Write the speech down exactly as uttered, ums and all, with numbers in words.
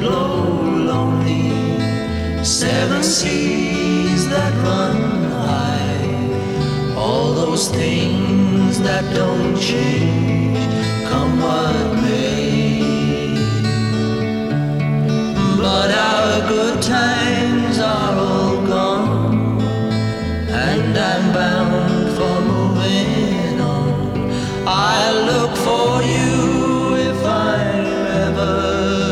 blow lonely, seven seas that run high, all those things that don't change, come what may.